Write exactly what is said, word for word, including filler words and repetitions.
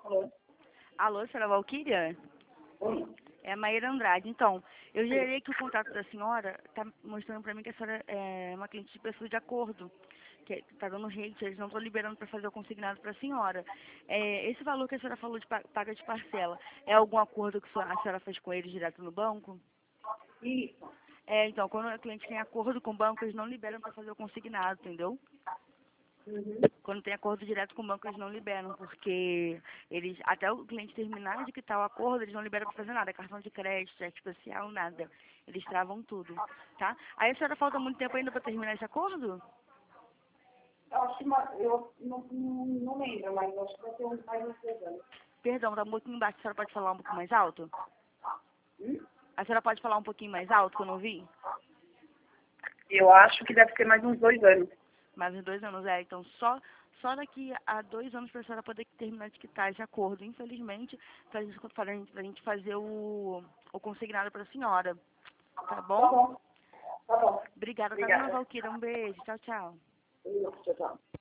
Alô? Alô, senhora Valquíria? Oi. É a Maíra Andrade. Então, eu gerei aqui o contato da senhora, está mostrando para mim que a senhora é uma cliente de pessoas de acordo, que está dando hate, eles não estão liberando para fazer o consignado para a senhora. É, esse valor que a senhora falou de pa- paga de parcela, é algum acordo que a senhora a senhora fez com eles direto no banco? Isso. É, então, quando o cliente tem acordo com o banco, eles não liberam para fazer o consignado, entendeu? Uhum. Quando tem acordo direto com o banco, eles não liberam, porque eles, até o cliente terminar de quitar o acordo, eles não liberam para fazer nada, cartão de crédito, cheque especial, nada. Eles travam tudo, tá? Aí a senhora falta muito tempo ainda para terminar esse acordo? Eu acho que uma, eu não, não, não lembro, mas eu acho que vai ter uns mais uns três anos. Perdão, tá um pouquinho embaixo, a senhora pode falar um pouco mais alto? Hum? A senhora pode falar um pouquinho mais alto, que eu não vi? Eu acho que deve ter mais uns dois anos. Mais uns dois anos, é. Então, só, só daqui a dois anos para a senhora poder terminar de quitar esse acordo, infelizmente, para a gente, pra gente pra gente fazer o, o consignado para a senhora. Tá Tá bom? bom. Tá bom. Obrigada, tá, dona Obrigada. Valquíria? Um beijo. Tchau, tchau. Tchau, tchau.